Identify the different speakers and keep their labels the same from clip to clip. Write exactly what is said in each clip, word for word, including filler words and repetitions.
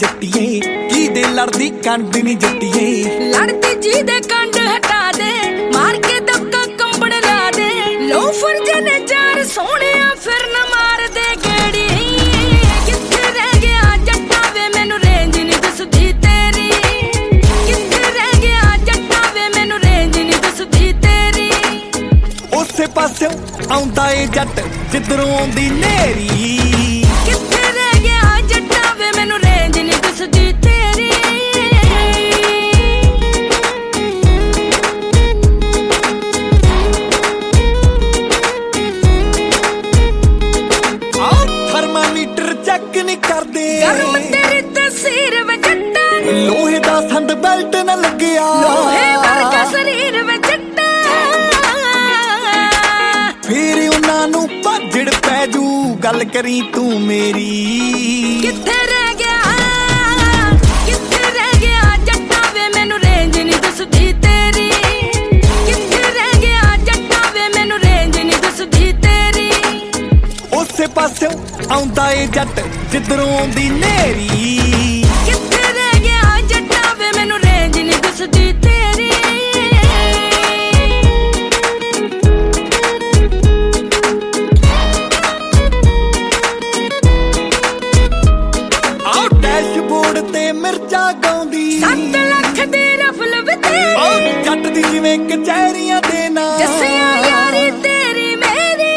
Speaker 1: जट्टिए की दे लड़दी कंड नी जट्टिए
Speaker 2: लड़ती जी दे कंड हटा दे मार के दबका कंबड़ ला दे लोफर जने चार सोने फिर न मार दे गेड़ी किथे रह गया जट्टा वे मैनू रेंज नी दसदी तेरी किथे रह गया जट्टा वे मैनू रेंज नी दसदी तेरी
Speaker 1: उसे पासे आउंदा ए जट जिधरों आउंदी नेरी
Speaker 2: किथे रह गया जट्टा वे मैनू रेंज नी दसदी तेरी
Speaker 1: थर्मामीटर चेक नहीं करदे
Speaker 2: गरम तेरी तस्वीर वे जट्टा
Speaker 1: लोहे दा संद बेल्ट न लगया
Speaker 2: लोहे वर्गा शरीर वे जट्टा
Speaker 1: फिर उन्हां नू भजड़ पै जू गल करी तू मेरी
Speaker 2: किथे रह गया किथे रह गया जट्टा वे मैनू रेंज नी दसदी तेरी किथे रह गया जट्टा वे मैनू रेंज नी दसदी तेरी
Speaker 1: उसे पासे आउंदा ए जट जिधरों आउंदी नेरी
Speaker 2: किथे रह गया जट्टा वे मैनू रेंज नी दसदी तेरी
Speaker 1: आओ डैशबोर्ड ते मिर्चा गाउंदी
Speaker 2: सत्त लख दी रफल वे तेरी
Speaker 1: आओ जट दी जिवें कचहरियां दे ना
Speaker 2: जसिया यारी तेरी मेरी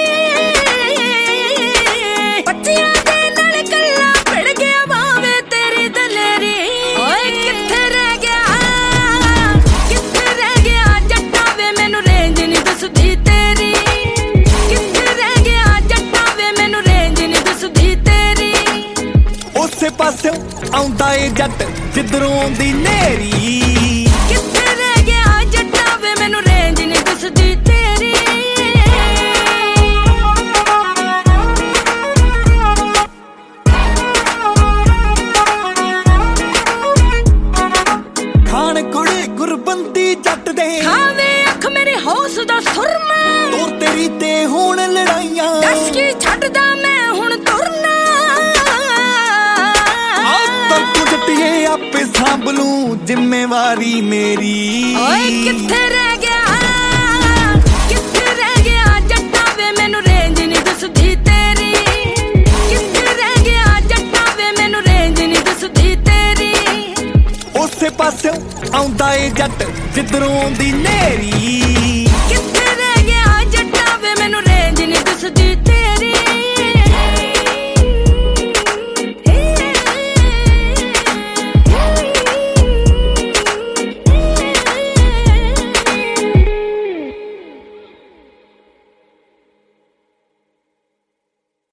Speaker 2: पच्चियां दे नाल कल्ला भड़ गया भावे तेरी दलेरी ओए किथे रह गया किथे रह गया जट्टा वे मैनू रेंज नी दसदी तेरी किथे रह गया जट्टा वे मैनू रेंज नी दसदी तेरी
Speaker 1: उसे पासे आउंदा ए जट जिधरों आउंदी नेरी
Speaker 2: किथे रह गया जट्टा वे मैनू रेंज नी दसदी तेरी
Speaker 1: खान कुड़े गुरबंदी जट दे
Speaker 2: खावे अख मेरे हौस दा सुरमा
Speaker 1: तोर तेरी ते होण लड़ाइयां
Speaker 2: दस की छड्डदा मैं हुण तुरना
Speaker 1: आ तर तू जट्टिए आपे सांभलू जिम्मेवारी मेरी
Speaker 2: ओए किथे रह गया किथे रह गया जट्टा वे मैनू रेंज नी दसदी तेरी किथे रह गया जट्टा वे मैनू रेंज नी दसदी तेरी
Speaker 1: उसे पासे आउंदा ए जट जिधरों आउंदी नेरी
Speaker 2: किथे